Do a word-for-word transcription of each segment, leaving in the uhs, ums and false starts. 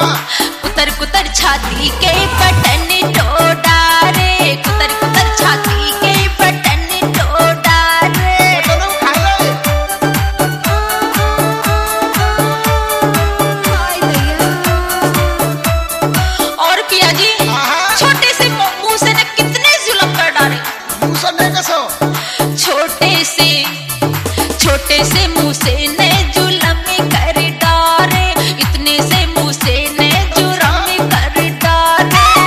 कुतर कुतर छाती के बटन टोड़ा रे, कुतर कुतर छाती के बटन टोड़ा रे। और पिया जी छोटे से मुंह से ने कितने जुल्म कर डाले। मुंह से ने कैसे? छोटे से छोटे से मुंह से ने जुल्म कर डाले, इतने से मुंह से ने जुर्म कर डाले।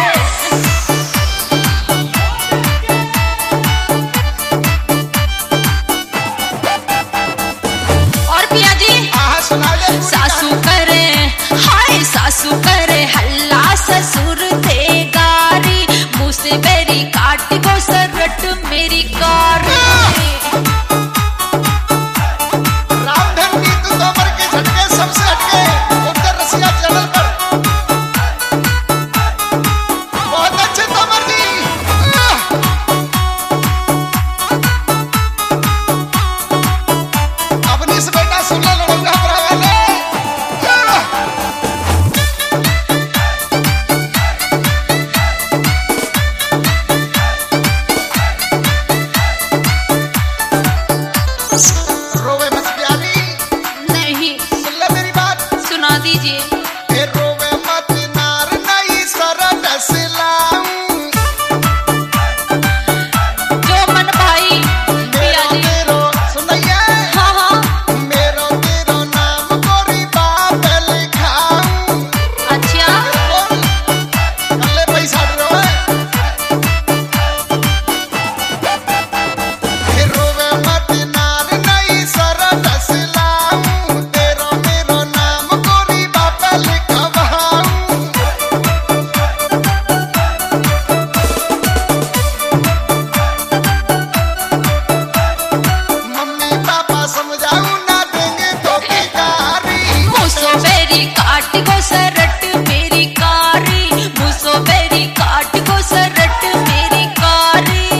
और पिया जी सुना ले। सासू करे हाय सासू करे हल्ला, ससुर थे गारी, मुंह से मेरी काट को सरट मेरी कारी। सबसे हटके उत्तर रसिया चैनल पर बहुत अच्छे तोमर जी। अपनी से बेटा सुन लो लड़ूंगा वाले। रोवे मत प्यारी। नहीं सुन ले मेरी बात। सुना दीजिए। फिर रोवे मत नार नहीं सरा डसलाऊं, जो मन भाई पिया जी। मेरो सुनैया। हाँ हाँ मेरो तेरो नाम गोरी बाप लिखाऊं। अच्छा कल्ले पैसा रोवे। फिर रोवे मत नार नहीं सरा डसलाऊं, तेरो मेरो नाम गोरी बाप लिखवाऊं। मम्मी पापा समझाऊं ना देंगे तो बेकारी। मुसो मेरी काट को सरट मेरी कारी, मुसो मेरी काट को सरट मेरी कारी।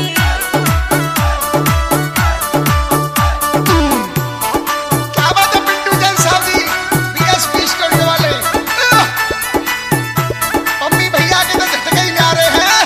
क्या बात है पिंटू जैन साहब जी, बीएसपी स्टूडियो वाले। मम्मी भैया के तो झटके ही आ रहे हैं।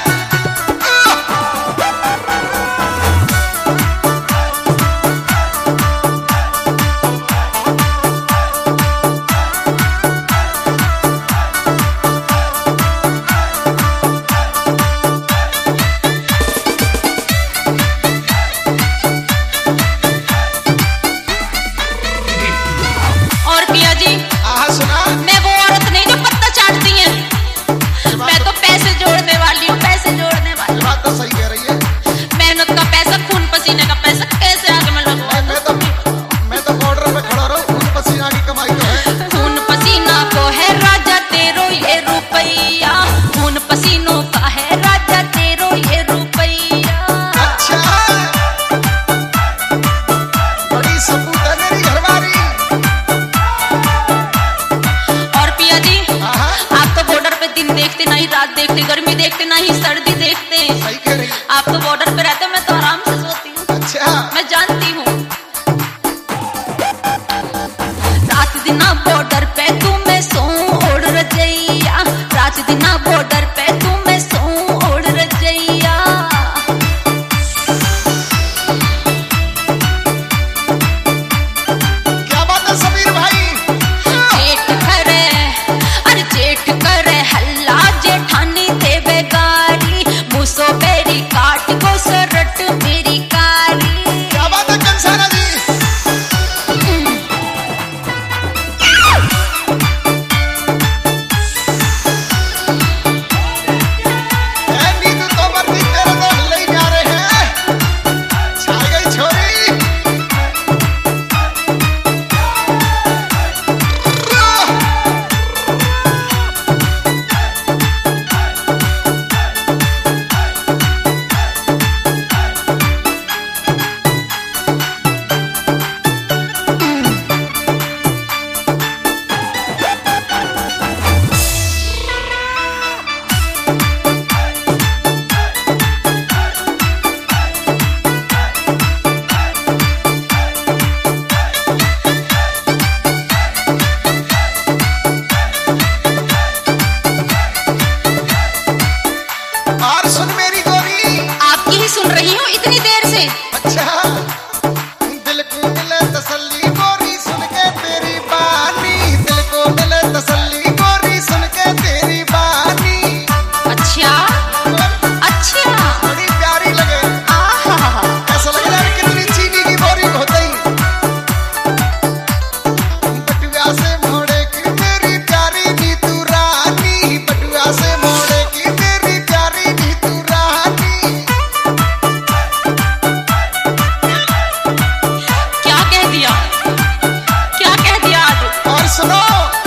और पिया जी आहा सुना। मैं वो औरत नहीं जो पत्ता चाटती है, मैं तो पैसे जोड़ने वाली हूँ, पैसे जोड़ने वाली। ये बात तो सही कह रही है। मेहनत का पैसा, खून पसीने का पैसा कैसे आगे मैं लगवाऊं? मैं तो मैं तो बॉर्डर पे खड़ा रहूं, खून पसीना की कमाई तो है। खून पसीना को है राजा तेरो ये रुपया, खून पसीनों का है राजा तेरो ये रुपया। अच्छा बड़ी सपूत है मेरी घरवाली। और पिया जी आहा आप तो बॉर्डर पे दिन देखते नहीं, रात देखते, गर्मी देखते नहीं, सर्दी देखते। सही कह रही। आप तो बॉर्डर पे रहते, मैं तो आराम से सोती हूँ। अच्छा मैं जानती हूँ रात दिना बॉर्डर पे तू मैं सो ओढ़ रजैया, रात दिना बॉर्डर पे तू मैं सो ओढ़ रजैया। क्या बात है समीर भाई। जेठ करे अरे जेठ करे हल्ला, जेठानी देवे गारी, मुसो मेरी काट को सरट मेरी कारी। हो